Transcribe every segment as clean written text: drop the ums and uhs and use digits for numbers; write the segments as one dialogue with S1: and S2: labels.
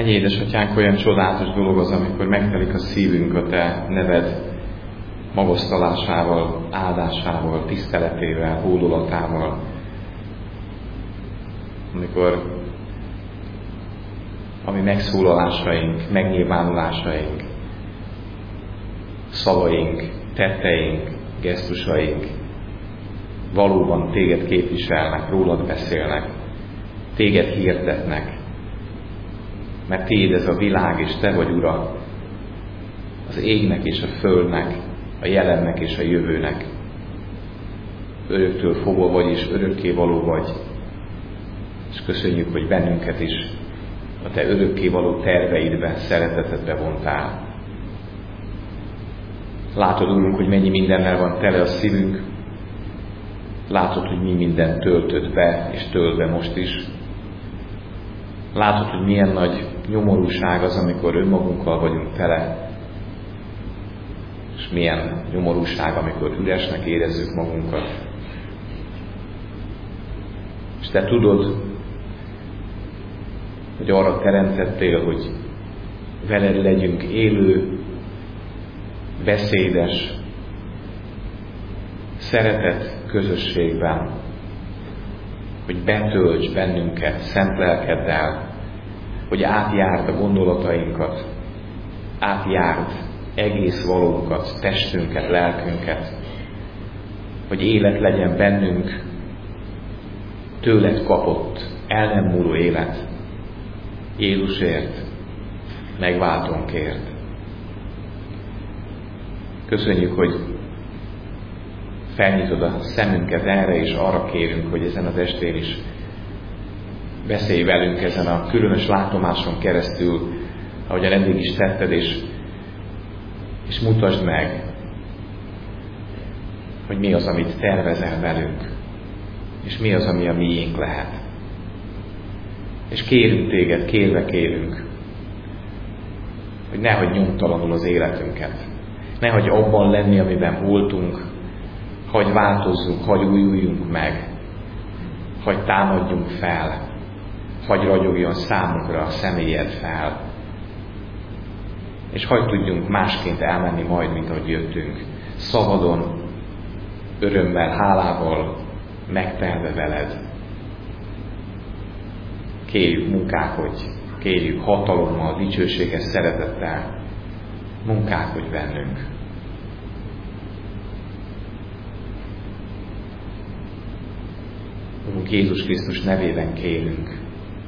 S1: Mennyi édesatyánk, olyan csodálatos dolog az, amikor megtelik a szívünk a Te neved magasztalásával, áldásával, tiszteletével, hódolatával. Amikor a mi megszólalásaink, megnyilvánulásaink, szavaink, tetteink, gesztusaink valóban Téged képviselnek, rólad beszélnek, Téged hirdetnek, mert Tiéd ez a világ, és Te vagy Ura az égnek és a földnek, a jelennek és a jövőnek. Öröktől fogva vagy, és örökkévaló vagy. És köszönjük, hogy bennünket is a Te örökkévaló terveidbe, szeretetedbe vontál. Látod, Úrunk, hogy mennyi mindennel van tele a szívünk. Látod, hogy mi mindent töltöd be, és tölt be most is. Látod, hogy milyen nagy nyomorúság az, amikor önmagunkkal vagyunk tele, és milyen nyomorúság, amikor üresnek érezzük magunkat. És Te tudod, hogy arra teremtettél, hogy veled legyünk élő, beszédes, szeretet közösségben, hogy betölts bennünket szent lelkeddel, hogy átjárd a gondolatainkat, átjárd egész valónkat, testünket, lelkünket, hogy élet legyen bennünk, tőled kapott, el nem múló élet, Jézusért, megváltónkért. Köszönjük, hogy felnyitod a szemünket erre, és arra kérünk, hogy ezen az estén is beszélj velünk ezen a különös látomáson keresztül, ahogyan eddig is tetted, és mutasd meg, hogy mi az, amit tervezel velünk, és mi az, ami a miénk lehet. És kérünk Téged, kérve kérünk, hogy ne hagyj nyomtalanul az életünket, ne hagyj abban lenni, amiben voltunk, hagyj változzunk, hagyj újuljunk meg, hagyj támadjunk fel, hagyj ragyogjon számunkra a személyed fel, és hagyj tudjunk másként elmenni majd, mint ahogy jöttünk, szabadon, örömmel, hálával, megtelve veled. Kérjük munkálkodj, kérjük hatalommal, dicsőséges szeretettel, munkálkodj bennünk. Urunk, Jézus Krisztus nevében kérünk,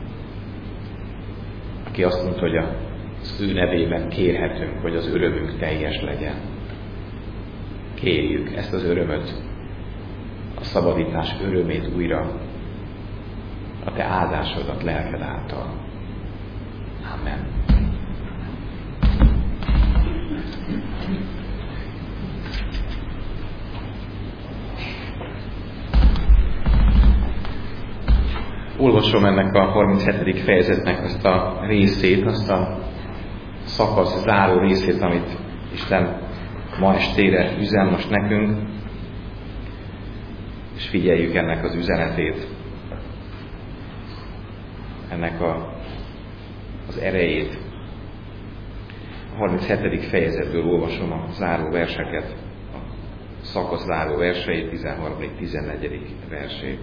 S1: aki azt mondta, hogy az ő nevében kérhetünk, hogy az örömünk teljes legyen. Kérjük ezt az örömöt, a szabadítás örömét újra, a Te áldásodat lelked által. Amen. Olvasom ennek a 37. fejezetnek azt a részét, azt a szakasz záró részét, amit Isten ma estére üzen most nekünk, és figyeljük ennek az üzenetét, ennek az erejét. A 37. fejezetből olvasom a záró verseket, a szakasz záró verseit, 13.-14. versét.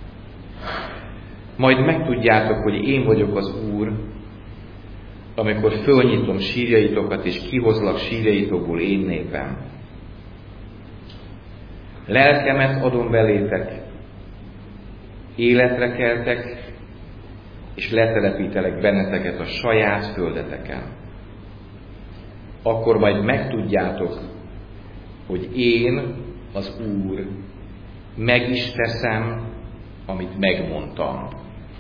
S1: Majd megtudjátok, hogy én vagyok az Úr, amikor fölnyitom sírjaitokat, és kihozlak sírjaitokból én népem. Lelkemet adom belétek, életre keltek, és letelepítelek benneteket a saját földeteken. Akkor majd megtudjátok, hogy én, az Úr, meg is teszem, amit megmondtam.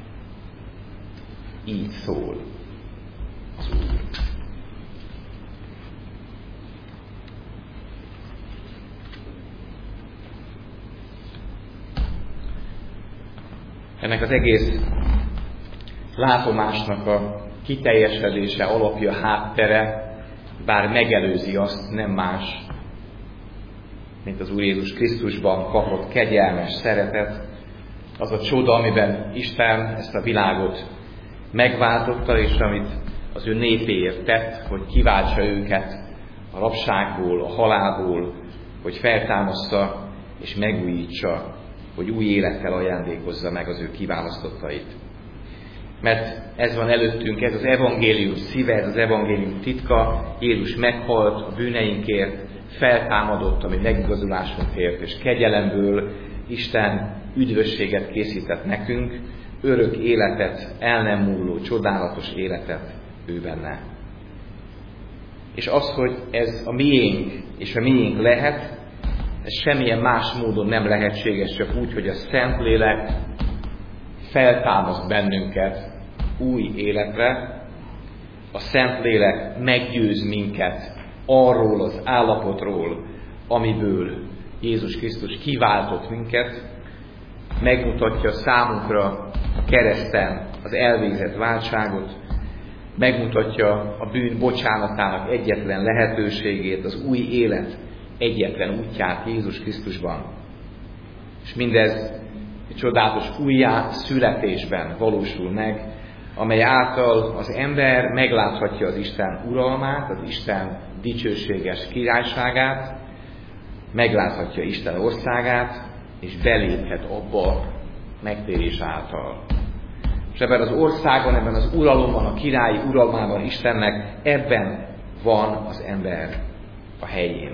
S1: Így szól az Úr. Ennek az egész látomásnak a kiteljesedése, alapja, háttere, bár megelőzi azt, nem más, mint az Úr Jézus Krisztusban kapott kegyelmes szeretet, az a csoda, amiben Isten ezt a világot megváltotta, és amit az ő népéért tett, hogy kiváltsa őket a rabságból, a halálból, hogy feltámassza és megújítsa, hogy új élettel ajándékozza meg az ő kiválasztottait. Mert ez van előttünk, ez az evangélium szíve, ez az evangélium titka. Jézus meghalt a bűneinkért, feltámadott a mi megigazulásunkért, és kegyelemből Isten üdvösséget készített nekünk, örök életet, el nem múló, csodálatos életet ő benne. És az, hogy ez a miénk, és a miénk lehet, ez semmilyen más módon nem lehetséges, csak úgy, hogy a Szentlélek feltámaszt bennünket új életre, a Szentlélek meggyőz minket arról az állapotról, amiből Jézus Krisztus kiváltott minket, megmutatja számunkra a kereszten az elvégzett váltságot, megmutatja a bűn bocsánatának egyetlen lehetőségét, az új élet egyetlen útját Jézus Krisztusban. És mindez egy csodálatos újjá születésben valósul meg, amely által az ember megláthatja az Isten uralmát, az Isten dicsőséges királyságát, megláthatja Isten országát, és beléphet abba megtérés által. És ebben az országban, ebben az uralomban, a királyi uralmában Istennek, ebben van az ember a helyén.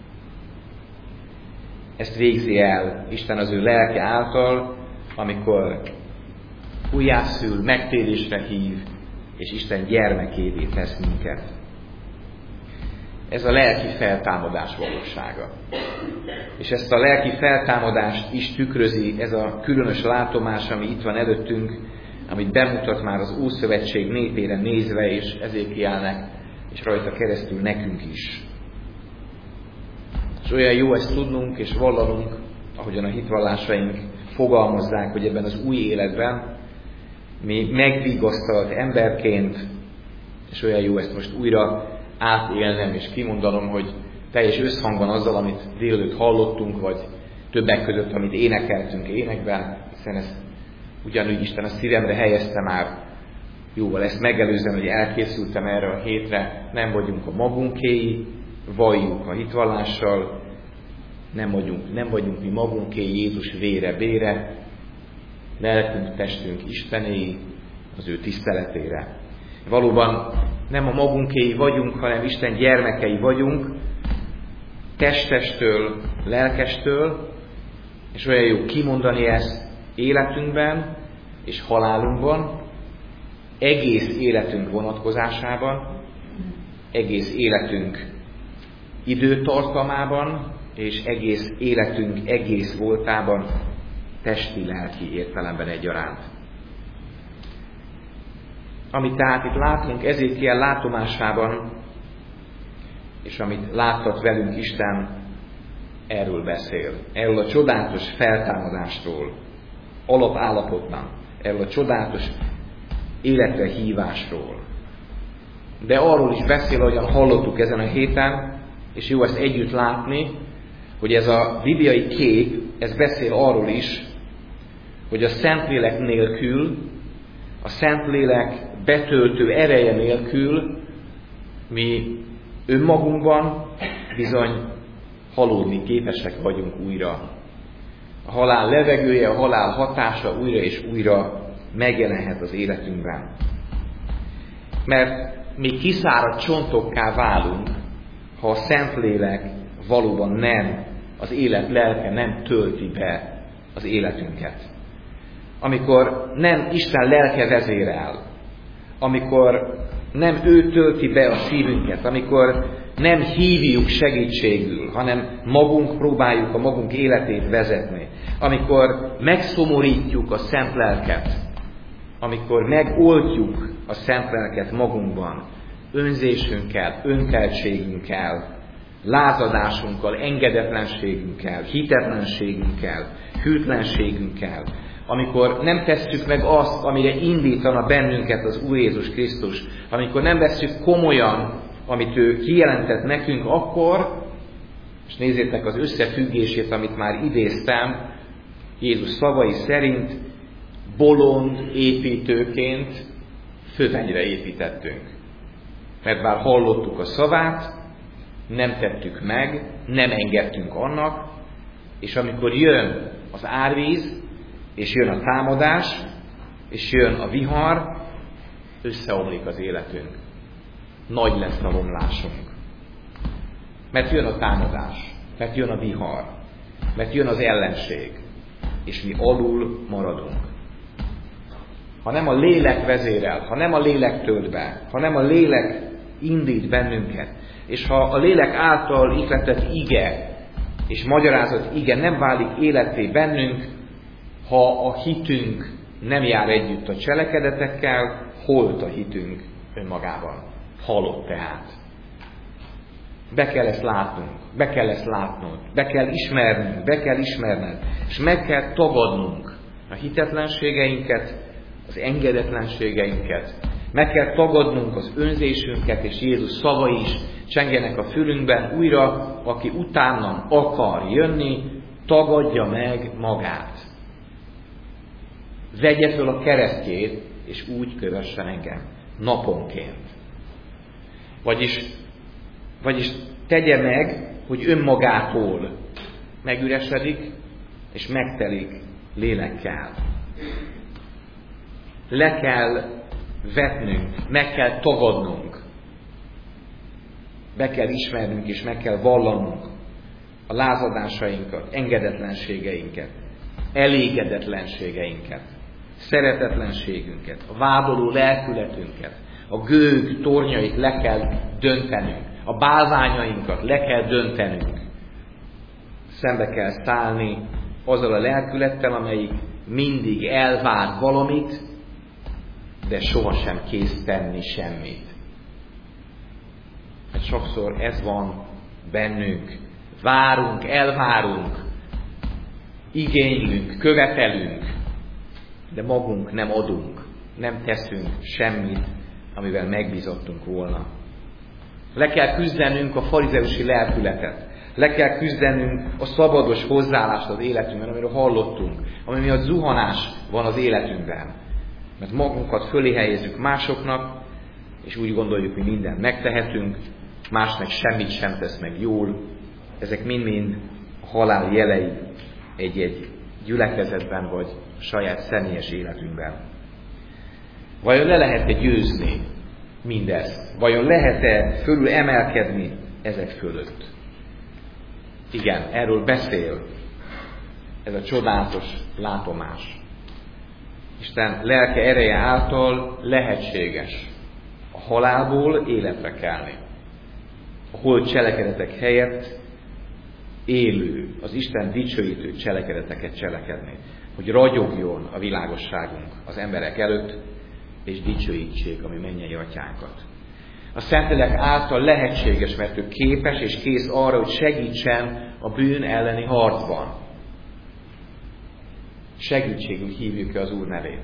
S1: Ezt végzi el Isten az ő lelke által, amikor újjászül, megtérésre hív, és Isten gyermekévé tesz minket. Ez a lelki feltámadás valósága. És ezt a lelki feltámadást is tükrözi ez a különös látomás, ami itt van előttünk, amit bemutat már az Ószövetség népére nézve, és Ezékielnek, és rajta keresztül nekünk is. És olyan jó ezt tudnunk és vallanunk, ahogyan a hitvallásaink fogalmazzák, hogy ebben az új életben mi megvigasztalt emberként, és olyan jó ezt most újra átélnem és kimondanom, hogy teljes összhangban azzal, amit délelőtt hallottunk, vagy többek között, amit énekeltünk énekben, hiszen ezt ugyanúgy Isten a szívemre helyezte már jóval ezt megelőzően, hogy elkészültem erre a hétre, nem vagyunk a magunkéi, valljuk a hitvallással, nem vagyunk mi magunkéi, Jézus vére bére, lelkünk, testünk Istenéi, az ő tiszteletére. Valóban nem a magunkéi vagyunk, hanem Isten gyermekei vagyunk, testestől, lelkestől, és olyan jó kimondani ezt életünkben és halálunkban, egész életünk vonatkozásában, egész életünk időtartamában, és egész életünk egész voltában, testi-lelki értelemben egyaránt. Amit tehát itt látunk Ezékiel látomásában, és amit láttat velünk Isten, erről beszél. Erről a csodálatos feltámadástról, alapállapotban, erről a csodálatos életre hívásról. De arról is beszél, ahogyan hallottuk ezen a héten, és jó ezt együtt látni, hogy ez a bibliai kép, ez beszél arról is, hogy a Szentlélek nélkül, a Szentlélek betöltő ereje nélkül mi önmagunkban bizony halódni képesek vagyunk újra. A halál levegője, a halál hatása újra és újra megjelenhet az életünkben. Mert mi kiszáradt csontokká válunk, ha a Szentlélek valóban nem, az élet lelke nem tölti be az életünket. Amikor nem Isten lelke vezérel, amikor nem ő tölti be a szívünket, amikor nem hívjuk segítségül, hanem magunk próbáljuk a magunk életét vezetni, amikor megszomorítjuk a szent lelket, amikor megoltjuk a szent lelket magunkban, önzésünkkel, önkeltségünkkel, lázadásunkkal, engedetlenségünkkel, hitetlenségünkkel, hűtlenségünkkel, amikor nem tesszük meg azt, amire indítana bennünket az Úr Jézus Krisztus, amikor nem vesszük komolyan, amit ő kijelentett nekünk, akkor, és nézzétek az összefüggését, amit már idéztem, Jézus szavai szerint bolond építőként fövenyre építettünk. Mert bár hallottuk a szavát, nem tettük meg, nem engedtünk annak, és amikor jön az árvíz, és jön a támadás, és jön a vihar, összeomlik az életünk. Nagy lesz a romlásunk. Mert jön a támadás, mert jön a vihar, mert jön az ellenség, és mi alul maradunk. Ha nem a lélek vezérel, ha nem a lélek tölt be, ha nem a lélek indít bennünket, és ha a lélek által ihletett ige és magyarázott ige nem válik életté bennünk, ha a hitünk nem jár együtt a cselekedetekkel, holt a hitünk önmagában. Halott tehát. Be kell ezt látnunk, be kell ezt látnod, be kell ismernünk, be kell ismerned, és meg kell tagadnunk a hitetlenségeinket, az engedetlenségeinket, meg kell tagadnunk az önzésünket, és Jézus szavai is csengenek a fülünkben újra, aki utánam akar jönni, tagadja meg magát. Vegye föl a keresztjét, és úgy kövessen engem, naponként. Vagyis tegye meg, hogy önmagától megüresedik, és megtelik lélekkel. Le kell vetnünk, meg kell tagadnunk, be kell ismernünk, és meg kell vallanunk a lázadásainkat, engedetlenségeinket, elégedetlenségeinket, szeretetlenségünket, a vádoló lelkületünket, a gőg tornyait le kell döntenünk, a bálványainkat le kell döntenünk. Szembe kell szállni azzal a lelkülettel, amelyik mindig elvár valamit, de sohasem kész tenni semmit. Mert sokszor ez van bennünk. Várunk, elvárunk, igénylünk, követelünk, de magunk nem adunk, nem teszünk semmit, amivel megbízottunk volna. Le kell küzdenünk a farizeusi lelkületet. Le kell küzdenünk a szabados hozzáállást az életünkben, amiről hallottunk, ami miatt zuhanás van az életünkben. Mert magunkat fölé helyezzük másoknak, és úgy gondoljuk, hogy mindent megtehetünk, másnak semmit sem tesz meg jól. Ezek mind-mind a halál jelei egy-egy gyülekezetben, vagy a saját személyes életünkben. Vajon le lehet-e győzni mindezt? Vajon lehet-e fölül emelkedni ezek fölött? Igen, erről beszél ez a csodálatos látomás. Isten lelke ereje által lehetséges a halálból életre kelni. A holt cselekedetek helyett élő, az Isten dicsőítő cselekedeteket cselekedni. Hogy ragyogjon a világosságunk az emberek előtt, és dicsőítsék a mi mennyei atyánkat. A Szentlélek által lehetséges, mert ő képes és kész arra, hogy segítsen a bűn elleni harcban. Segítségül hívjuk az Úr nevét.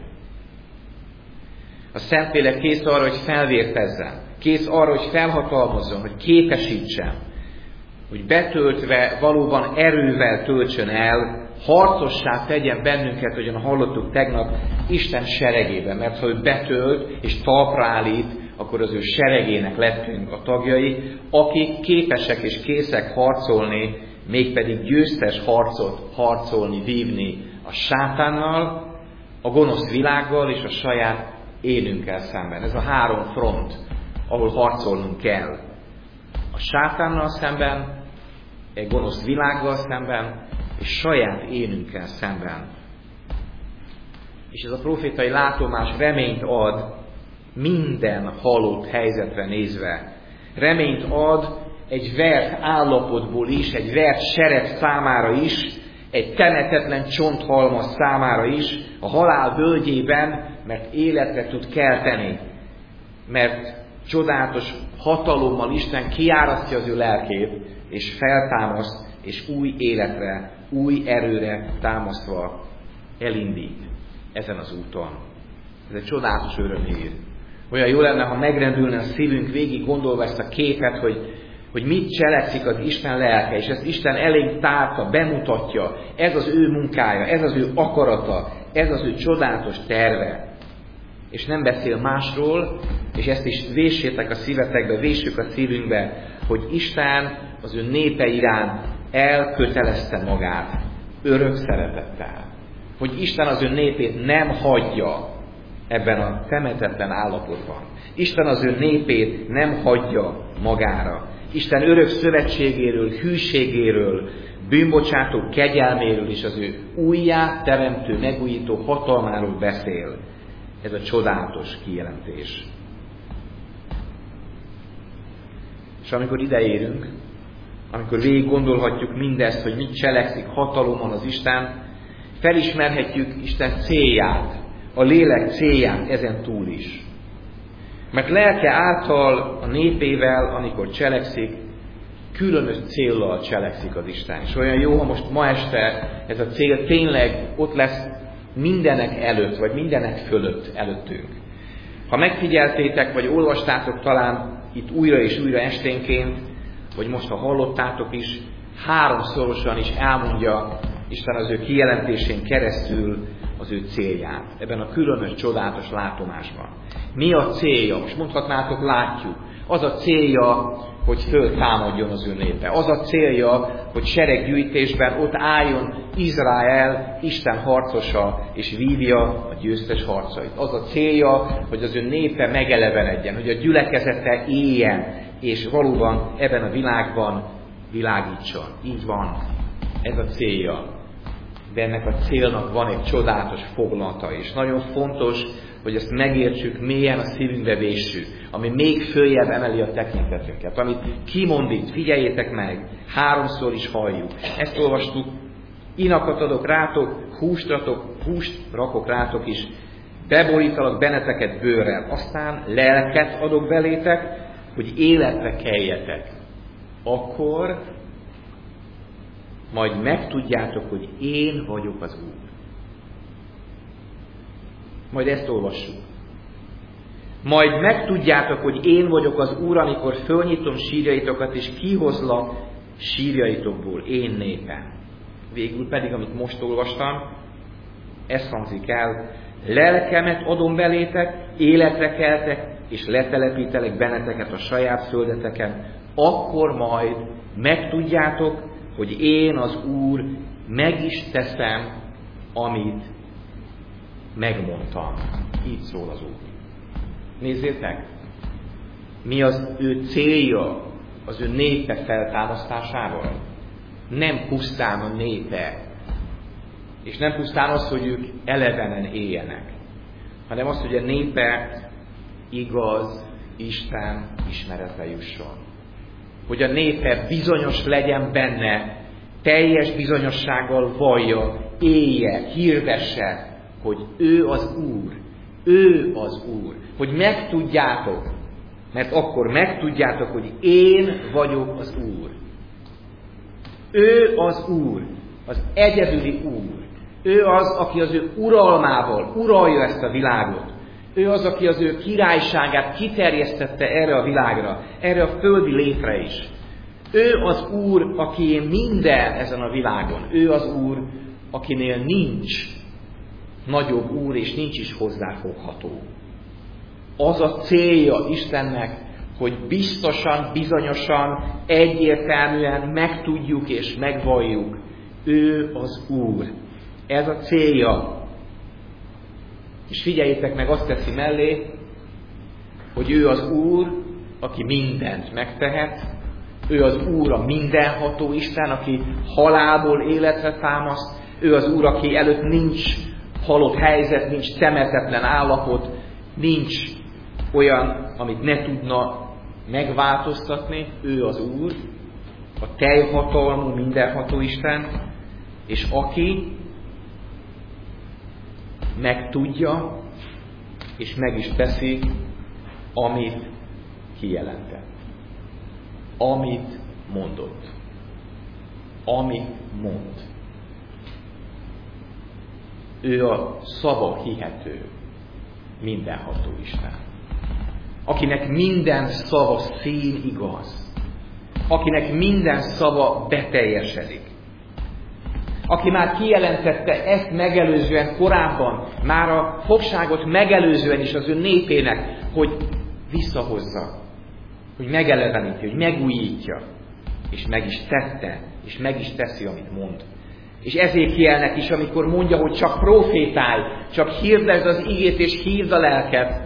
S1: A Szentlélek kész arra, hogy felvértezzen, kész arra, hogy felhatalmazzon, hogy képesítsen, hogy betöltve valóban erővel töltsön el, harcossá tegyen bennünket, ahogyan hallottuk tegnap, Isten seregében. Mert ha ő betölt és talpra állít, akkor az ő seregének lettünk a tagjai, akik képesek és készek harcolni, mégpedig győztes harcot harcolni, vívni a sátánnal, a gonosz világgal és a saját énünkkel szemben. Ez a három front, ahol harcolnunk kell. A sátánnal szemben, egy gonosz világgal szemben, és saját énünkkel szemben. És ez a profétai látomás reményt ad minden halott helyzetre nézve. Reményt ad egy vert állapotból is, egy vert seret számára is, egy temetetlen csonthalmaz számára is, a halál völgyében, mert életre tud kelteni. Mert csodálatos hatalommal Isten kiárasztja az ő lelkét, és feltámaszt, és új életre, új erőre támasztva elindít ezen az úton. Ez egy csodálatos örömhír. Olyan jó lenne, ha megrendülne a szívünk végig gondolva ezt a képet, hogy mit cselekszik az Isten lelke, és ezt Isten elénk tárta, bemutatja. Ez az ő munkája, ez az ő akarata, ez az ő csodálatos terve. és nem beszél másról, és ezt is véssétek a szívetekbe, véssük a szívünkbe, hogy Isten az ő népe iránt elkötelezte magát örök szeretettel. Hogy Isten az ő népét nem hagyja ebben a temetetlen állapotban. Isten az ő népét nem hagyja magára. Isten örök szövetségéről, hűségéről, bűnbocsátó kegyelméről és az ő újjá teremtő, megújító hatalmáról beszél. Ez a csodálatos kijelentés. És amikor ideérünk, amikor végig gondolhatjuk mindezt, hogy mit cselekszik hatalommal az Isten, felismerhetjük Isten célját, a lélek célját ezen túl is. Mert lelke által a népével, amikor cselekszik, különös céllal cselekszik az Isten. És olyan jó, ha most ma este ez a cél tényleg ott lesz mindenek előtt, vagy mindenek fölött előttünk. Ha megfigyeltétek, vagy olvastátok talán itt újra és újra esténként, vagy most ha hallottátok is, 3-szorosan is elmondja Isten az ő kijelentésén keresztül az ő célját. Ebben a különös, csodálatos látomásban. Mi a célja? Most mondhatnátok, látjuk. Az a célja, hogy föltámadjon az ő népe. Az a célja, hogy sereggyűjtésben ott álljon Izrael, Isten harcosa, és vívja a győztes harcait. Az a célja, hogy az ő népe megelevenedjen, hogy a gyülekezete éljen, és valóban ebben a világban világítson. Így van. Ez a célja. De ennek a célnak van egy csodálatos foglata, és nagyon fontos, hogy ezt megértsük, mélyen a szívünkbe véssük, ami még följebb emeli a tekintetünket, amit kimond itt, figyeljétek meg, 3-szor is halljuk. Ezt olvastuk, inakat adok rátok, húst rakok rátok is, beborítalak benneteket bőrrel, aztán lelket adok belétek, hogy életre keljetek. Akkor majd megtudjátok, hogy én vagyok az Úr. Majd ezt olvassuk. Majd megtudjátok, hogy én vagyok az Úr, amikor fölnyitom sírjaitokat, és kihozlak sírjaitokból, én népem. Végül pedig, amit most olvastam, ez hangzik el, lelkemet adom belétek, életre keltek, és letelepítelek benneteket a saját földeteken, akkor majd megtudjátok, hogy én az Úr meg is teszem, amit megmondtam. Így szól az Úr. Nézzétek, mi az ő célja az ő népe feltámasztásával? Nem pusztán a népe, és nem pusztán az, hogy ők elevenen éljenek, hanem az, hogy a népe igaz Isten ismeretre jusson. Hogy a népe bizonyos legyen benne, teljes bizonyossággal vallja, élje, hirdesse, hogy ő az Úr. Ő az Úr. Hogy megtudjátok, mert akkor megtudjátok, hogy én vagyok az Úr. Ő az Úr, az egyedüli Úr. Ő az, aki az ő uralmával uralja ezt a világot. Ő az, aki az ő királyságát kiterjesztette erre a világra, erre a földi létre is. Ő az Úr, akié minden ezen a világon. Ő az Úr, akinél nincs nagyobb Úr, és nincs is hozzáfogható. Az a célja Istennek, hogy biztosan, bizonyosan, egyértelműen megtudjuk és megvalljuk. Ő az Úr. Ez a célja. És figyeljétek meg, azt teszi mellé, hogy ő az Úr, aki mindent megtehet. Ő az Úr, a mindenható Isten, aki halálból életre támaszt. Ő az Úr, aki előtt nincs halott helyzet, nincs temetetlen állapot, nincs olyan, amit ne tudna megváltoztatni. Ő az Úr, a teljhatalmú, mindenható Isten, és aki megtudja, és meg is teszi, amit kijelentett. Amit mondott. Amit mond. Ő a szava hihető, mindenható Isten. Akinek minden szava szín igaz. Akinek minden szava beteljesedik. aki már kijelentette ezt megelőzően korábban, már a fogságot megelőzően is az ő népének, hogy visszahozza, hogy megeleveníti, hogy megújítja, és meg is tette, és meg is teszi, amit mond. És Ezékielnek is, amikor mondja, hogy csak profétálj, csak hirdesd az igét, és hívd a lelket,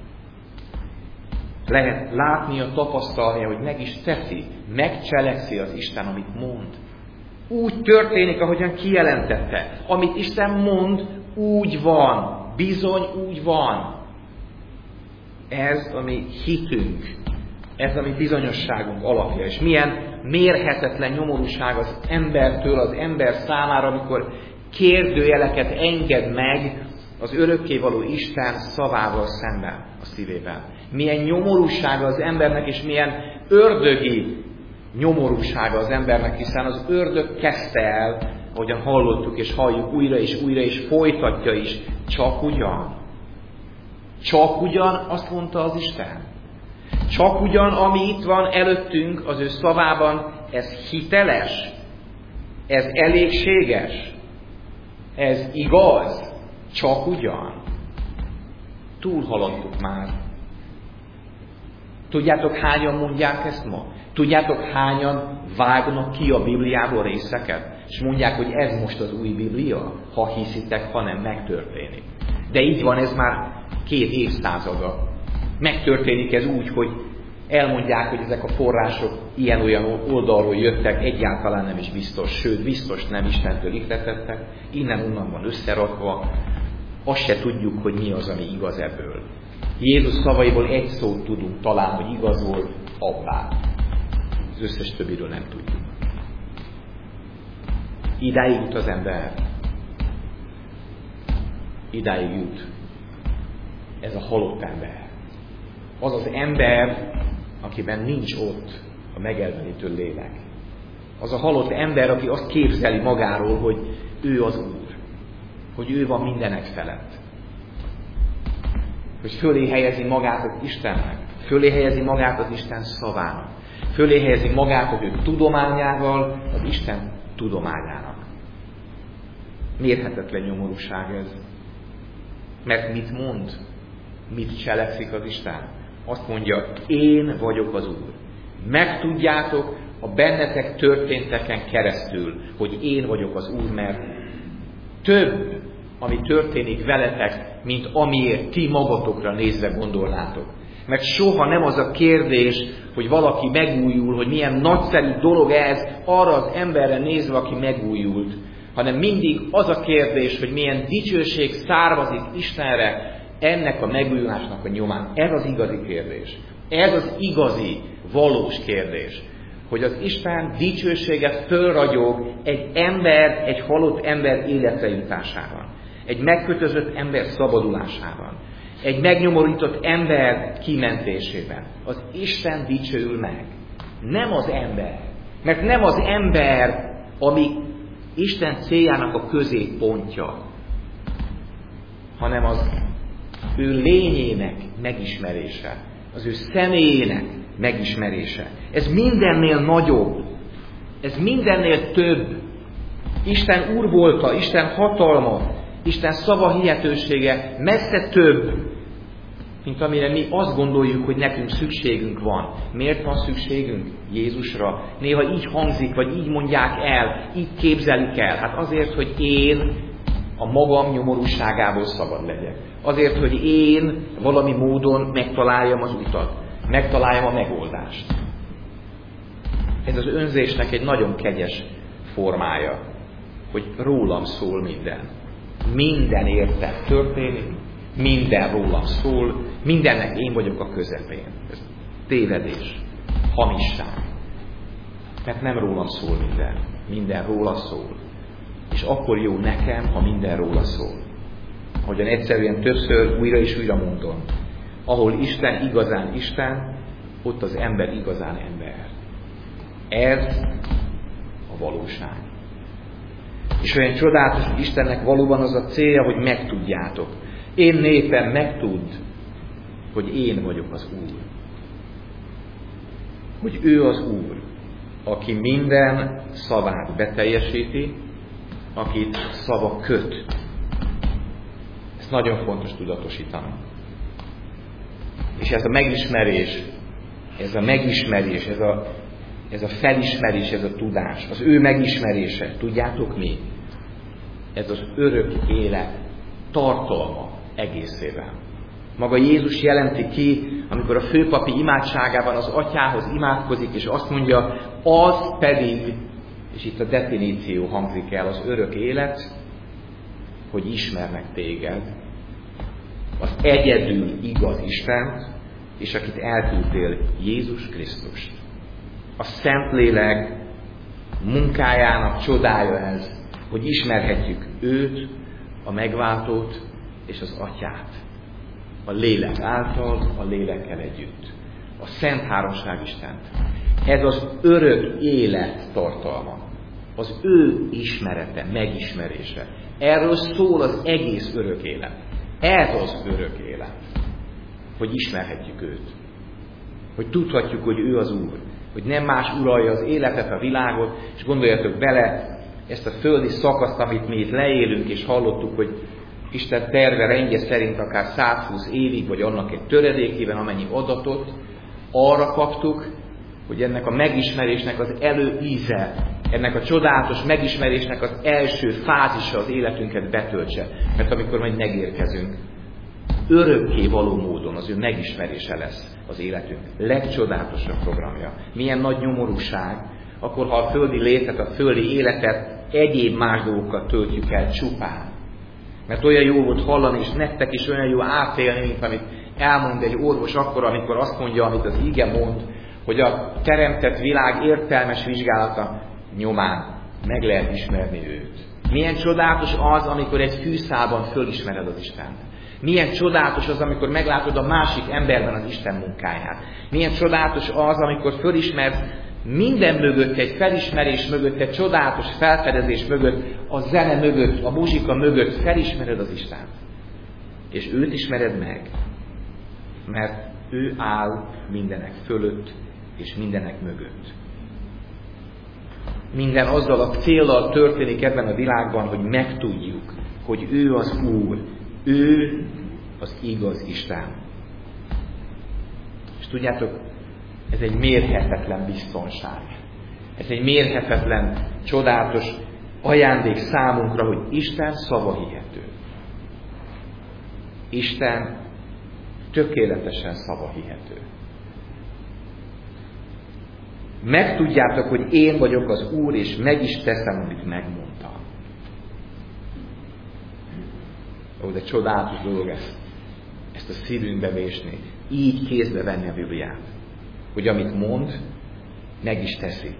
S1: lehet látnia, tapasztalnia, hogy meg is teszi, megcselekszi az Isten, amit mond. Úgy történik, ahogyan kijelentette. Amit Isten mond, úgy van. Bizony úgy van. Ez a mi hitünk. Ez a mi bizonyosságunk alapja. És milyen mérhetetlen nyomorúság az embertől, az ember számára, amikor kérdőjeleket enged meg az örökkévaló Isten szavával szemben a szívében. Milyen nyomorúsága az embernek, és milyen ördögi nyomorúsága az embernek, hiszen az ördög kezdte el, ahogyan hallottuk és halljuk újra és folytatja is, csak ugyan. Csak ugyan, azt mondta az Isten. Csak ugyan, ami itt van előttünk az ő szavában, ez hiteles, ez elégséges, ez igaz, csak ugyan. Túlhaladtuk már. Tudjátok, hányan mondják ezt ma? Tudjátok, hányan vágnak ki a Bibliából részeket? És mondják, hogy ez most az új Biblia? Ha hiszitek, ha nem, megtörténik. De így van ez már 2 évszázada. Megtörténik ez úgy, hogy elmondják, hogy ezek a források ilyen-olyan oldalról jöttek, egyáltalán nem is biztos, sőt, biztos nem Istentől ihletettek, innen-onnan van összerakva, azt se tudjuk, hogy mi az, ami igaz ebből. Jézus szavaiból egy szót tudunk talán, hogy igaz volt, abbá. Az összes többiről nem tudjuk. Idáig jut az ember. Idáig jut. Ez a halott ember. Az az ember, akiben nincs ott a megelvenítő lélek. Az a halott ember, aki azt képzeli magáról, hogy ő az Úr. Hogy ő van mindenek felett. Hogy fölé helyezi magát az Istennek. Fölé helyezi magát az Isten szavának. Fölé helyezi magát az ő tudományával, az Isten tudományának. Mérhetetlen nyomorúság ez. Mert mit mond? Mit cselekszik az Isten? Azt mondja, én vagyok az Úr. Megtudjátok a bennetek történteken keresztül, hogy én vagyok az Úr, mert több, ami történik veletek, mint amiért ti magatokra nézve gondolnátok. Mert soha nem az a kérdés, hogy valaki megújul, hogy milyen nagyszerű dolog ez arra az emberre nézve, aki megújult, hanem mindig az a kérdés, hogy milyen dicsőség származik Istenre ennek a megújulásnak a nyomán. Ez az igazi kérdés. Ez az igazi, valós kérdés. Hogy az Isten dicsősége fölragyog egy halott ember életre jutásában. Egy megkötözött ember szabadulásában. Egy megnyomorított ember kimentésében. Az Isten dicsőül meg. Nem az ember. Mert nem az ember, ami Isten céljának a középpontja, hanem az ő lényének megismerése. Az ő személyének megismerése. Ez mindennél nagyobb. Ez mindennél több. Isten úrvolta, Isten hatalma, Isten szava hihetősége messze több, mint amire mi azt gondoljuk, hogy nekünk szükségünk van. Miért van szükségünk Jézusra? Néha így hangzik, vagy így mondják el, így képzelik el. Hát azért, hogy én a magam nyomorúságából szabad legyek. Azért, hogy én valami módon megtaláljam az utat. Megtaláljam a megoldást. Ez az önzésnek egy nagyon kegyes formája, hogy rólam szól minden. Minden értem történik, minden rólam szól, mindennek én vagyok a közepén. Ez tévedés, hamisság. Mert nem rólam szól minden, minden róla szól. És akkor jó nekem, ha minden róla szól. Ahogyan egyszerűen többször újra és újra mondom. Ahol Isten igazán Isten, ott az ember igazán ember. Ez a valóság. És olyan csodálatos, hogy Istennek valóban az a célja, hogy megtudjátok. Én népem, megtudd, hogy én vagyok az Úr. Hogy ő az Úr, aki minden szavát beteljesíti, akit szava köt. Ezt nagyon fontos tudatosítani. És ez a megismerés, ez a felismerés, ez a tudás, az ő megismerése, tudjátok mi? Ez az örök élet tartalma egészében. Maga Jézus jelenti ki, amikor a főpapi imádságában az atyához imádkozik, és azt mondja, az pedig, és itt a definíció hangzik el, az örök élet, hogy ismernek téged, az egyedül igaz Istent, és akit elküldtél, Jézus Krisztust. A Szentlélek munkájának csodája ez, hogy ismerhetjük őt, a megváltót és az atyát. A lélek által, a lélekkel együtt. A Szent Háromság Istent. Ez az örök élet tartalma. Az ő ismerete, megismerése. Erről szól az egész örök élet. Ez az örök élet. Hogy ismerhetjük őt. Hogy tudhatjuk, hogy ő az Úr. Hogy nem más uralja az életet, a világot, és gondoljatok bele, ezt a földi szakaszt, amit mi itt leélünk, és hallottuk, hogy Isten terve rendje szerint akár 120 évig, vagy annak egy töredékében, amennyi adatot, arra kaptuk, hogy ennek a megismerésnek az előíze, ennek a csodálatos megismerésnek az első fázisa az életünket betöltse. Mert amikor majd megérkezünk, örökké való módon az ő megismerése lesz az életünk legcsodálatosabb programja. Milyen nagy nyomorúság, akkor ha a földi létet, a földi életet egyéb más dolgokkal töltjük el csupán. Mert olyan jó volt hallani, és nektek is olyan jó átélni, mint amit elmond egy orvos akkor, amikor azt mondja, amit az ige mond, hogy a teremtett világ értelmes vizsgálata nyomán meg lehet ismerni őt. Milyen csodálatos az, amikor egy fűszálban fölismered az Istent. Milyen csodálatos az, amikor meglátod a másik emberben az Isten munkáját. Milyen csodálatos az, amikor fölismersz minden mögött, egy felismerés mögött, egy csodálatos felfedezés mögött, a zene mögött, a muzsika mögött felismered az Istent. És őt ismered meg, mert ő áll mindenek fölött és mindenek mögött. Minden azzal a céllal történik ebben a világban, hogy megtudjuk, hogy ő az Úr, ő az igaz Isten. És tudjátok, ez egy mérhetetlen biztonság. Ez egy mérhetetlen, csodálatos ajándék számunkra, hogy Isten szava hihető. Isten tökéletesen szava hihető. Megtudjátok, hogy én vagyok az Úr, és meg is teszem, amit megmondtam. Ó, de csodálatos dolog ezt a szívünkbe vésni, így kézbe venni a Bibliát. Hogy amit mond, meg is teszi.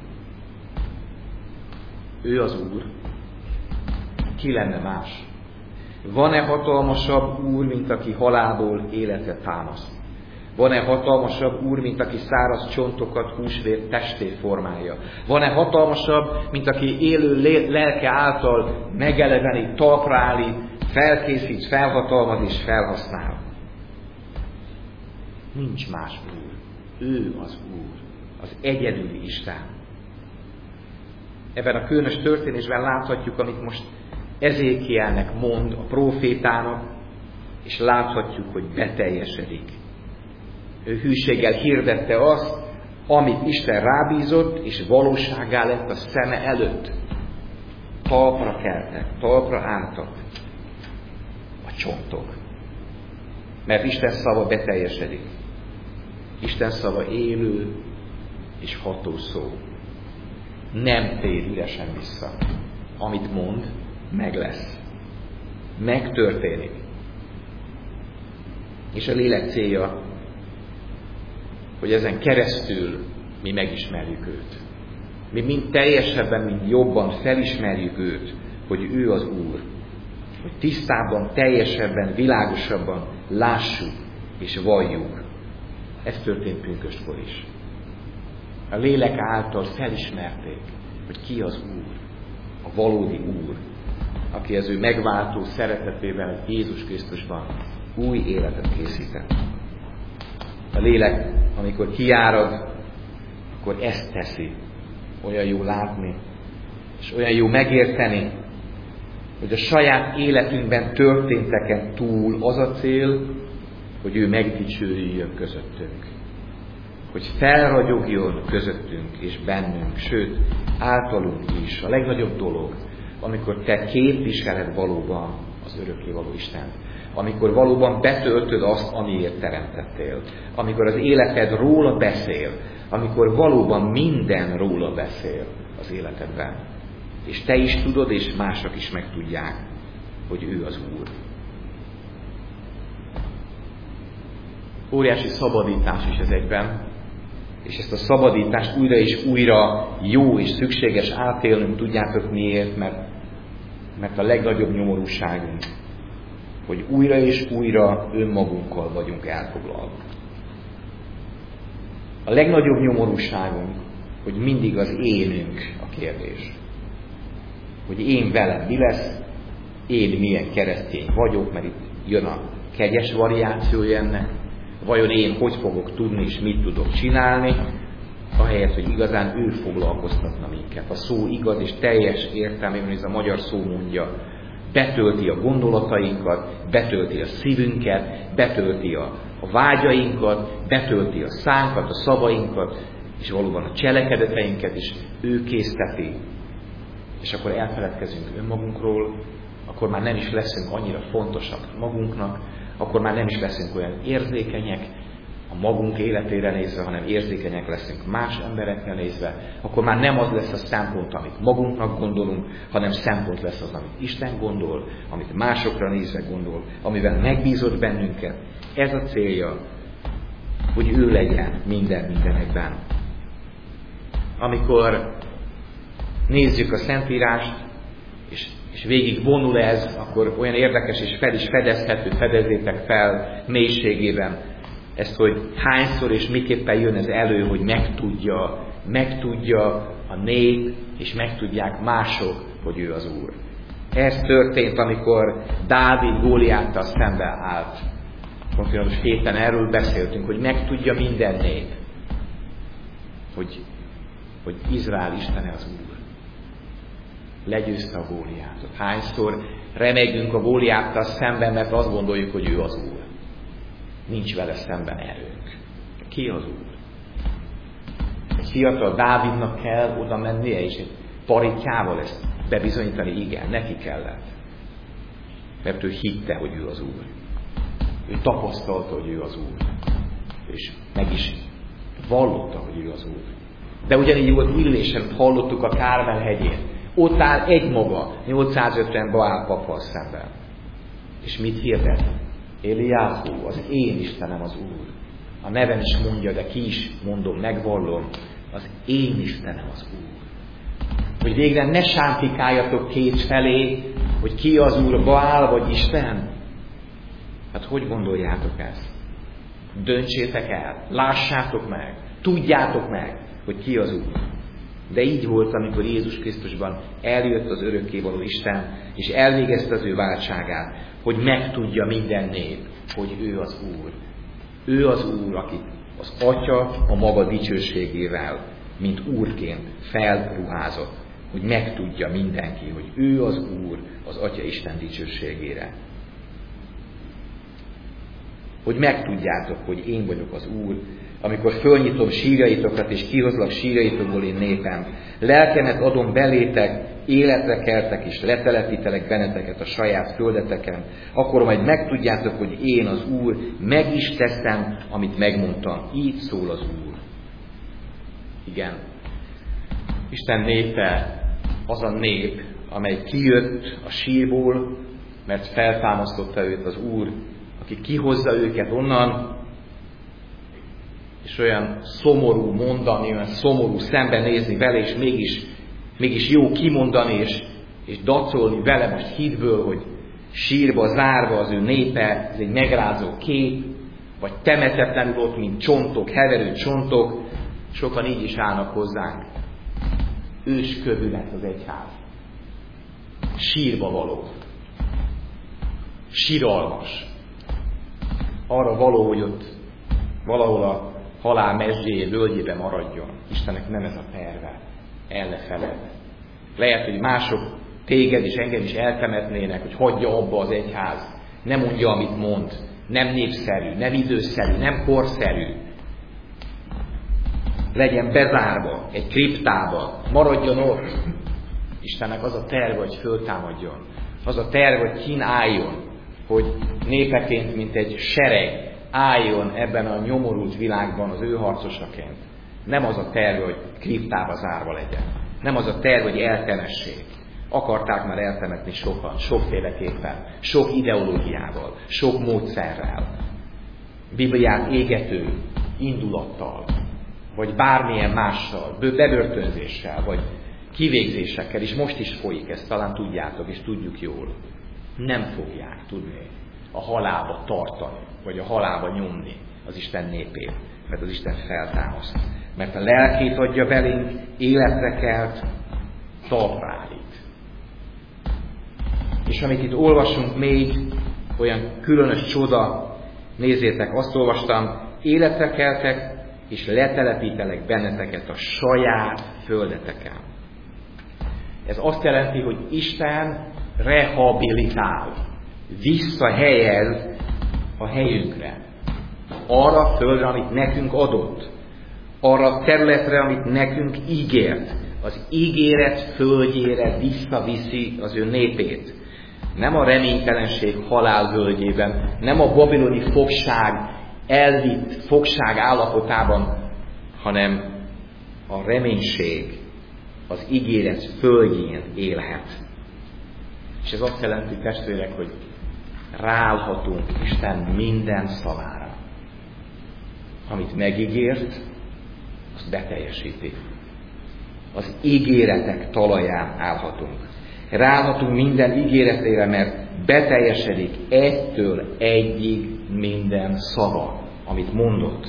S1: Ő az Úr. Ki lenne más? Van-e hatalmasabb Úr, mint aki halálból életet támaszt? Van-e hatalmasabb Úr, mint aki száraz csontokat húsvét testé formálja? Van-e hatalmasabb, mint aki élő lelke által megeleveni, talpra állít, felkészít, felhatalmaz és felhasznál? Nincs más Úr. Ő az Úr, az egyedüli Isten. Ebben a különös történésben láthatjuk, amit most Ezékielnek mond, a prófétának, és láthatjuk, hogy beteljesedik. Ő hűséggel hirdette azt, amit Isten rábízott, és valósággá lett a szeme előtt. Talpra keltek, talpra álltak a csontok. Mert Isten szava beteljesedik. Isten szava élő és ható szó. Nem tér üresen vissza. Amit mond, meg lesz. Megtörténik. És a lélek célja, hogy ezen keresztül mi megismerjük őt. Mi mind teljesebben, mind jobban felismerjük őt, hogy ő az Úr. Hogy tisztábban, teljesebben, világosabban lássuk és valljuk. Ez történt pünköstkor is. A lélek által felismerték, hogy ki az Úr, a valódi Úr, aki az ő megváltó szeretetével Jézus Krisztusban új életet készített. A lélek, amikor kiárad, akkor ezt teszi. Olyan jó látni, és olyan jó megérteni, hogy a saját életünkben történteken túl az a cél, hogy ő megdicsőüljön közöttünk. Hogy felragyogjon közöttünk és bennünk, sőt, általunk is. A legnagyobb dolog, amikor te képviseled valóban az örökkévaló Istent. Amikor valóban betöltöd azt, amiért teremtettél. Amikor az életed róla beszél. Amikor valóban minden róla beszél az életedben. És te is tudod, és mások is megtudják, hogy ő az Úr. Óriási szabadítás is ez egyben. És ezt a szabadítást újra és újra jó és szükséges átélnünk, tudjátok miért? Mert a legnagyobb nyomorúságunk, hogy újra és újra önmagunkkal vagyunk elfoglalva. A legnagyobb nyomorúságunk, hogy mindig az énünk a kérdés. Hogy én velem mi lesz, én milyen keresztény vagyok, mert itt jön a kegyes variációja ennek. Vajon én hogy fogok tudni, és mit tudok csinálni, ahelyett, hogy igazán ő foglalkoztatna minket. A szó igaz és teljes értelmében, ez a magyar szó mondja, betölti a gondolatainkat, betölti a szívünket, betölti a vágyainkat, betölti a szánkat, a szavainkat, és valóban a cselekedeteinket is ő készteti. És akkor elfeledkezünk önmagunkról, akkor már nem is leszünk annyira fontosak magunknak, akkor már nem is leszünk olyan érzékenyek a magunk életére nézve, hanem érzékenyek leszünk más emberekre nézve, akkor már nem az lesz a szempont, amit magunknak gondolunk, hanem szempont lesz az, amit Isten gondol, amit másokra nézve gondol, amivel megbízott bennünket. Ez a célja, hogy ő legyen mindenekben. Amikor nézzük a Szentírást, és végig vonul ez, akkor olyan érdekes és fel is fedezhető, fedezzétek fel mélységében ezt, hogy hányszor és miképpen jön ez elő, hogy megtudja a nép, és megtudják mások, hogy ő az Úr. Ez történt, amikor Dávid Góliáttal szemben állt. Most héten erről beszéltünk, hogy megtudja minden nép, hogy Izrael Istene az Úr. Legyőzte a Góliátot. Hányszor remegünk a Góliáttal szemben, mert azt gondoljuk, hogy ő az Úr. Nincs vele szemben erőnk. Ki az Úr? Egy fiatal Dávidnak kell oda mennie, és egy paritjával ezt bebizonyítani, igen, neki kellett. Mert ő hitte, hogy ő az Úr. Ő tapasztalta, hogy ő az Úr. És meg is vallotta, hogy ő az Úr. De ugyanígy volt Illésen, hallottuk a Kármel hegyén. Ott áll egymaga, 850 Baál pappal szemben. És mit hirdet? Eliáhu, az én Istenem az Úr. A neven is mondja, de ki is mondom, megvallom, az én Istenem az Úr. Hogy végre ne sántikáljatok kétfelé, hogy ki az Úr, Baál vagy Isten. Hát hogy gondoljátok ezt? Döntsétek el, lássátok meg, tudjátok meg, hogy ki az Úr. De így volt, amikor Jézus Krisztusban eljött az örökkévaló Isten, és elvégezte az ő váltságát, hogy megtudja minden nép, hogy ő az Úr. Ő az Úr, akit az Atya a maga dicsőségével, mint Úrként felruházott, hogy megtudja mindenki, hogy ő az Úr az Atya Isten dicsőségére. Hogy megtudjátok, hogy én vagyok az Úr, amikor fölnyitom sírjaitokat, és kihozlak sírjaitokból én népem. Lelkemet adom belétek, életre keltek, és letelepítelek benneteket a saját földeteken. Akkor majd megtudjátok, hogy én az Úr, meg is teszem, amit megmondtam. Így szól az Úr. Igen. Isten népe az a nép, amely kijött a sírból, mert feltámasztotta őt az Úr, aki kihozza őket onnan, és olyan szomorú mondani, olyan szomorú szembenézni vele, és mégis jó kimondani, és dacolni vele most hitből, hogy sírba zárva az ő népe, ez egy megrázó kép, vagy temetetlenül ott, mint csontok, heverő csontok, sokan így is állnak hozzánk. Őskövület az egyház. Sírba való. Siralmas. Arra való, hogy ott valahol a halál mezsdjéjé, völgyébe maradjon. Istennek nem ez a terve. El ne feled. Lehet, hogy mások téged és engem is eltemetnének, hogy hagyja abba az egyház, nem mondja, amit mond, nem népszerű, nem időszerű, nem korszerű. Legyen bezárva egy kriptába, maradjon ott. Istennek az a terve, hogy föltámadjon. Az a terve, hogy kin álljon, hogy népeként, mint egy sereg álljon ebben a nyomorult világban az ő harcosaként. Nem az a terve, hogy kriptába zárva legyen. Nem az a terve, hogy eltemessék. Akarták már eltemetni sokan, sokféleképpen, sok ideológiával, sok módszerrel. Bibliát égető indulattal, vagy bármilyen mással, bebörtönzéssel, vagy kivégzésekkel, és most is folyik, ezt talán tudjátok, és tudjuk jól. Nem fogják tudni a halálba tartani, vagy a halálba nyomni az Isten népét, mert az Isten feltámaszt. Mert a lelkét adja belénk, életre kelt, talpra állít. És amit itt olvasunk még, olyan különös csoda, nézzétek, azt olvastam, életre keltek, és letelepítelek benneteket a saját földeteken. Ez azt jelenti, hogy Isten rehabilitál, visszahelyez a helyünkre. Arra a földre, amit nekünk adott. Arra a területre, amit nekünk ígért. Az ígéret földjére visszaviszi az ő népét. Nem a reménytelenség halálvölgyében, nem a babiloni fogság elvitt fogság állapotában, hanem a reménység az ígéret földjén élhet. És ez azt jelenti, testvérek, hogy ráállhatunk Isten minden szavára. Amit megígért, azt beteljesíti. Az ígéretek talaján állhatunk. Ráállhatunk minden ígéretére, mert beteljesedik egytől egyig minden szava, amit mondott.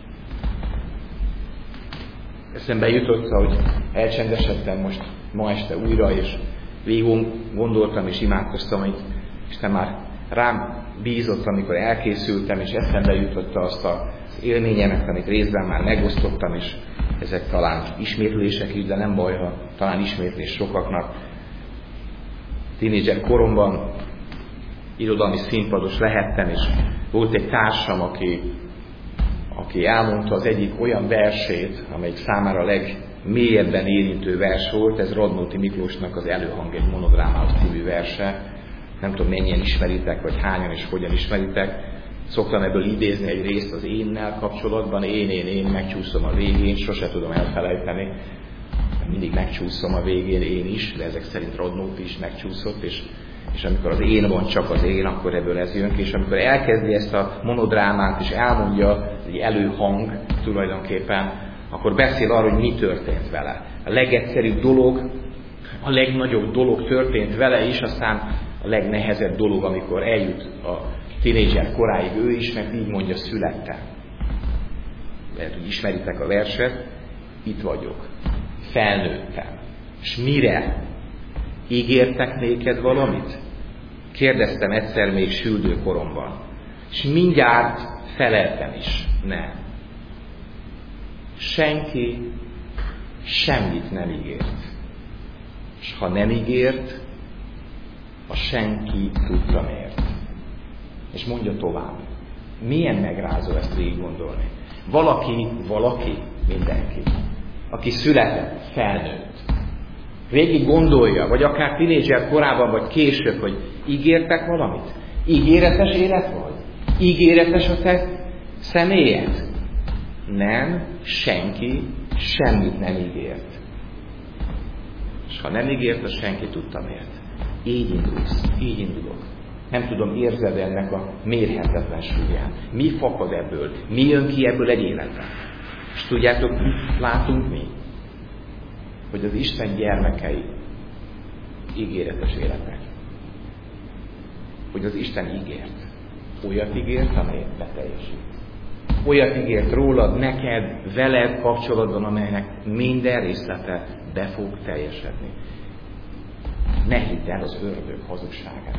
S1: Eszembe jutott, hogy elcsendesedtem most ma este újra, és végig gondoltam és imádkoztam, hogy Isten már rám bízott, amikor elkészültem, és eszembe jutotta azt az élményemet, amit részben már megosztottam, és ezek talán ismétlések is, de nem baj, ha talán ismétlés sokaknak. Tínédzser koromban irodalmi színpados lehettem, és volt egy társam, aki elmondta az egyik olyan versét, amelyik számára a legmélyebben érintő vers volt, ez Radnóti Miklósnak az Előhang egy monodrámához című verse. Nem tudom, mennyien ismeritek, vagy hányan és hogyan ismeritek. Szoktam ebből idézni egy részt az énnel kapcsolatban. Én, megcsúszom a végén, sose tudom elfelejteni. Mindig megcsúszom a végén én is, de ezek szerint Radnóti is megcsúszott, és amikor az én van, csak az én, akkor ebből ez jön ki, és amikor elkezdi ezt a monodrámát, és elmondja, egy előhang tulajdonképpen, akkor beszél arról, hogy mi történt vele. A legegyszerűbb dolog, a legnagyobb dolog történt vele is, aztán a legnehezebb dolog, amikor eljut a tínédzser koráig ő is, mert így mondja, születtem. Lehet, hogy ismeritek a verset, itt vagyok. Felnőttem. És mire? Ígértek néked valamit? Kérdeztem egyszer még süldő koromban. És mindjárt feleltem is. Nem. Senki semmit nem ígért. És ha nem ígért, a senki tudta miért. És mondja tovább. Milyen megrázó ezt végig gondolni. Valaki, mindenki. Aki született, felnőtt. Végig gondolja, vagy akár tínédzser korában, vagy később, hogy ígértek valamit? Ígéretes élet vagy? Ígéretes a te személyed? Nem, senki semmit nem ígért. És ha nem ígért, az senki tudta miért. Így indulsz, így indulok. Nem tudom, érzed ennek a mérhetetlen súlyán. Mi fakad ebből? Mi jön ki ebből egy életben? És tudjátok, mit látunk mi? Hogy az Isten gyermekei ígéretes életek. Hogy az Isten ígért. Olyat ígért, amelyet beteljesít. Olyat ígért rólad, neked, veled kapcsolatban, amelynek minden részlete be fog teljesedni. Ne hidd el az ördög hazugságát,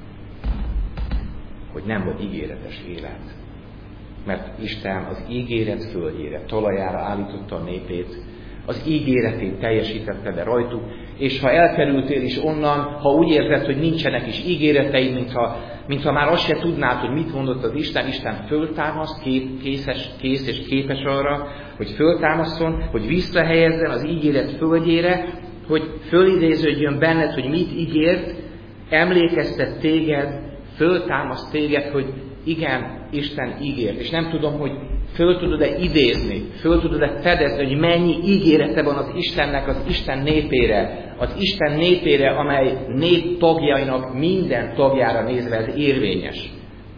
S1: hogy nem vagy ígéretes élet. Mert Isten az ígéret földjére, talajára állította a népét, az ígéretét teljesítette be rajtuk, és ha elkerültél is onnan, ha úgy érzed, hogy nincsenek is ígéreteid, mintha már azt se tudnád, hogy mit mondott az Isten föltámaszt, kész és képes arra, hogy föltámaszson, hogy visszahelyezzen az ígéret földjére, hogy fölidéződjön benned, hogy mit ígért, emlékeztet téged, föltámaszt téged, hogy igen, Isten ígért. És nem tudom, hogy föl tudod-e idézni, föl tudod-e fedezni, hogy mennyi ígérete van az Istennek az Isten népére, amely nép tagjainak minden tagjára nézve ez érvényes.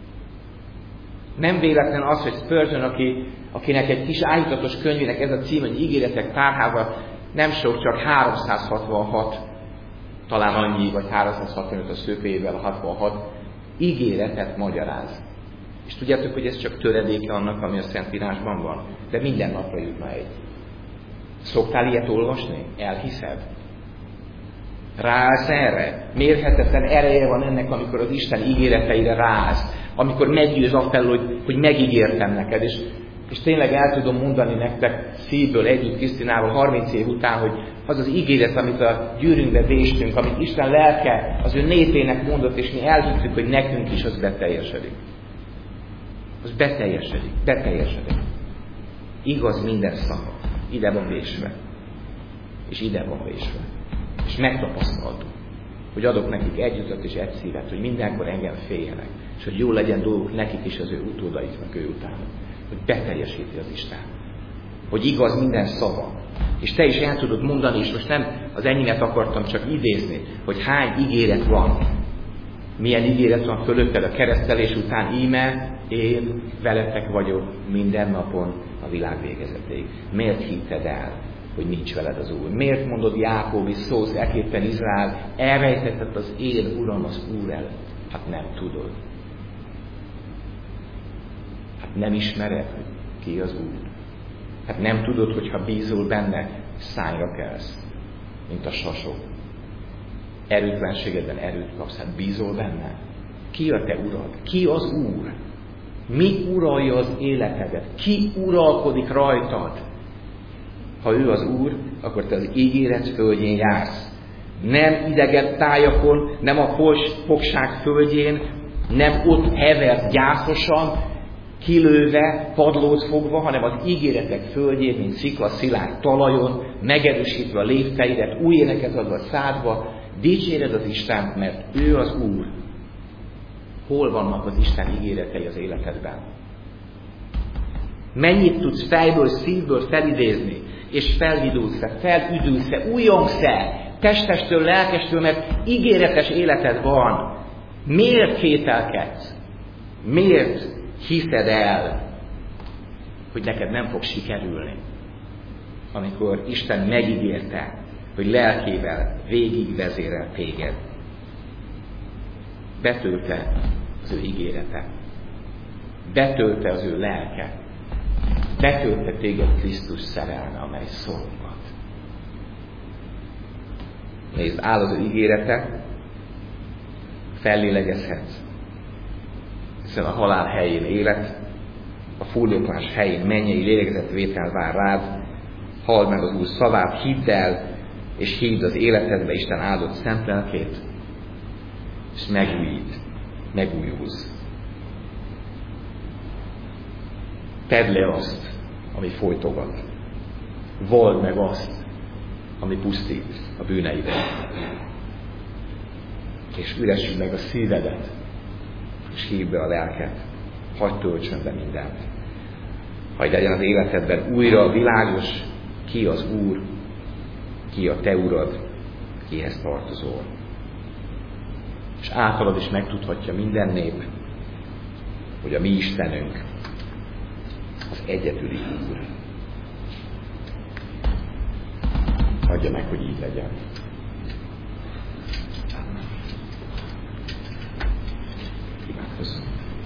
S1: Nem véletlen az, hogy Spurgeon, akinek egy kis áhítatos könyvének ez a cím, hogy ígéretek tárháza, nem sok, csak 366, talán annyi, vagy 365 a szőkéjével a 66 ígéretet magyaráz. És tudjátok, hogy ez csak töredéke annak, ami a Szentírásban van? De minden napra jutna egy. Szoktál ilyet olvasni? Elhiszed? Ráállsz erre? Mérhetetlen ereje van ennek, amikor az Isten ígéreteire ráállsz. Amikor meggyőz afelől, hogy megígértem neked. És tényleg el tudom mondani nektek szívből együtt Krisztinával 30 év után, hogy az az ígéret, amit a gyűrűnkbe véstünk, amit Isten lelke az ő népének mondott, és mi elhittük, hogy nekünk is az beteljesedik. Az beteljesedik. Igaz minden szava. Ide van vésve. És ide van vésve. És megtapasztaltuk, hogy adok nekik egy utat és egy szívet, hogy mindenkor engem féljenek, és hogy jó legyen dolguk nekik is az ő utódaiknak ő utána. Hogy beteljesíti az Isten. Hogy igaz minden szava. És te is el tudod mondani, és most nem az enyémet akartam csak idézni, hogy hány ígéret van. Milyen ígéret van fölötted a keresztelés után, íme én veletek vagyok minden napon a világ végezetéig. Miért hitted el, hogy nincs veled az Úr? Miért mondod Jákob és szólsz ekképpen Izrael, elrejtetted az én Uram az Úr előtt? Hát nem tudod. Hát nem ismered, hogy ki az Úr. Hát nem tudod, hogy ha bízol benne, szányra kelsz, mint a sasok. Erőtlenségedben erőt kapsz, hát bízol benne. Ki a te urad? Ki az Úr? Mi uralja az életedet? Ki uralkodik rajtad? Ha ő az Úr, akkor te az ígéret földjén jársz. Nem idegen tájakon, nem a fogság földjén, nem ott heversz gyászosan, kilőve, padlót fogva, hanem az ígéretek földjén, mint sziklaszilárd talajon, megerősítve a lépteidet, új éneket adva szádba, dicséred az Istent, mert ő az Úr. Hol vannak az Isten ígéretei az életedben? Mennyit tudsz fejből, szívből felidézni, és felvidulsz-e, felüdülsz-e, újongsz-e, testestől, lelkestől, mert ígéretes életed van. Miért kételkedsz? Miért hiszed el, hogy neked nem fog sikerülni, amikor Isten megígérte, hogy lelkével végigvezérel téged? Betölte az ő ígérete. Betölte az ő lelke. Betölte téged Krisztus szerelme, amely szolgat. Nézd, áll az ő ígérete, fellélegezhetsz, hiszen a halál helyén élet, a fuldoklás helyén mennyei lélegzetvétel vár rád, halld meg az Úr szavát, hidd el, és hívd az életedbe Isten áldott szent lelkét, és megújulsz. Tedd le azt, ami folytogat. Vald meg azt, ami pusztít a bűneidben. És üresítsd meg a szívedet, és hívd be a lelket. Hadd töltsön be mindent. Hadd legyen az életedben újra világos, ki az Úr, ki a te urad, kihez tartozol. És általad is megtudhatja minden nép, hogy a mi Istenünk az egyedüli Úr. Adja meg, hogy így legyen. Imádkozzunk.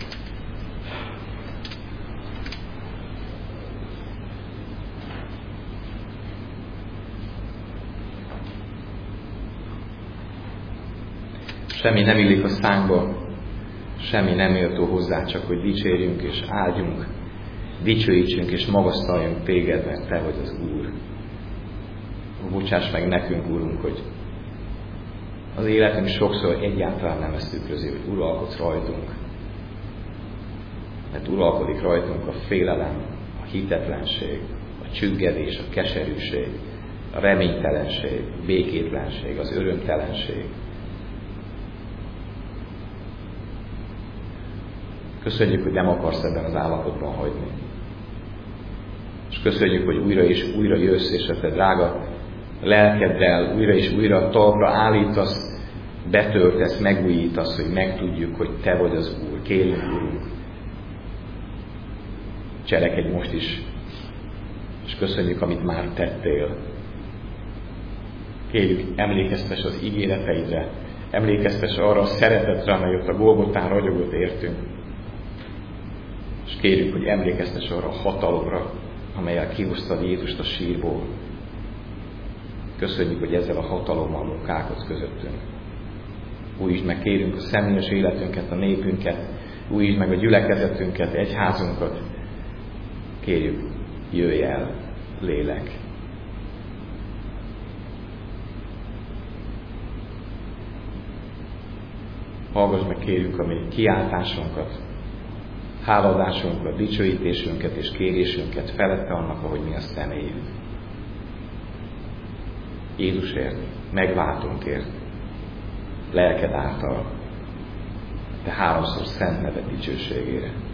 S1: Semmi nem illik a szánkba, semmi nem méltó hozzá, csak hogy dicsérjünk és áldjunk, dicsőítsünk és magasztaljunk téged, mert te vagy az Úr. bocsáss meg nekünk, Urunk, hogy az életünk sokszor egyáltalán nem ezt tükrözi, hogy uralkodsz rajtunk. Mert uralkodik rajtunk a félelem, a hitetlenség, a csüggedés, a keserűség, a reménytelenség, a békétlenség, az örömtelenség. Köszönjük, hogy nem akarsz ebben az állapotban hagyni. És köszönjük, hogy újra és újra jössz, és a te drága lelkeddel újra és újra talpra állítasz, betöltesz, megújítasz, hogy megtudjuk, hogy te vagy az Úr. Kérünk, Úrunk, cselekedj most is, és köszönjük, amit már tettél. Kérjük, emlékeztes az ígéreteidre, emlékeztes arra a szeretetre, amely ott a Golgotán ragyogott értünk. És kérjük, hogy emlékeztes arra a hatalomra, amellyel kihoztad Jézust a sírból. Köszönjük, hogy ezzel a hatalommal munkálkodsz közöttünk. Újítsd meg, kérünk, a személyes életünket, a népünket, újítsd meg a gyülekezetünket, egyházunkat. Kérjük, jöjj el, lélek. Hallgass meg, kérjük, a mi kiáltásunkat, háladásunkat, dicsőítésünket és kérésünket felette annak, ahogy mi azt reméljük. Jézusért, megváltunkért, lelked által, te háromszor szent neved dicsőségére.